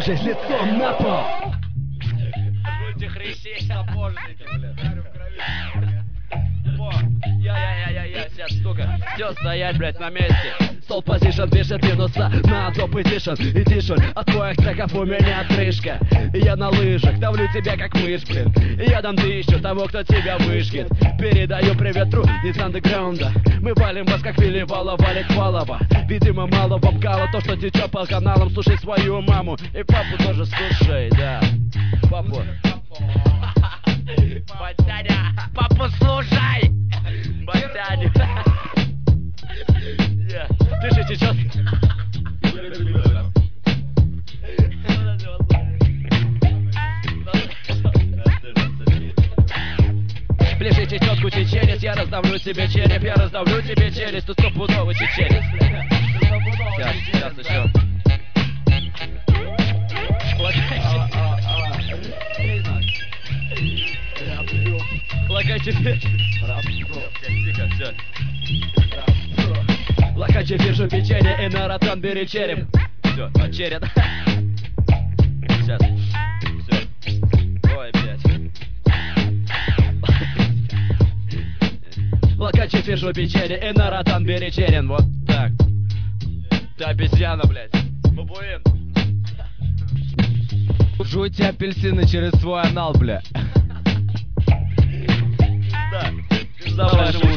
ложись лицом на пол. Жуйте хрящей сапожники, блядь. Я, сейчас, штука. Все, стоять, блядь, на месте. Сол позишн пишет минуса на топ эдишн. Эдишн от твоих треков у меня отрыжка. Я на лыжах давлю тебя как мышь, блин. Я дам 1000 того, кто тебя вышкет. Передаю привет тру из андеграунда. Мы валим вас как Вилли Вала валит Валова. Видимо мало вам кала то, что течет по каналам. Слушай свою маму и папу тоже слушай, да. Папу. Батяня, папу слушай! Батяня. Дышите четко. Пляшите тетку чеченец, я раздавлю тебе череп, я раздавлю тебе челюсть, тут стопудовый чеченец. Сейчас еще. Лакайте теперь. Тихо, все. Лакачи вижу печенье и на ротан бери череп. Все, очеред. Сейчас. Все. Ой, блядь. Лакачи вижу печенье и на ротан бери черен. Вот так. Ты обезьяна, блядь. Бабуин. Жуйте апельсины через свой анал, бля. Да. Давай,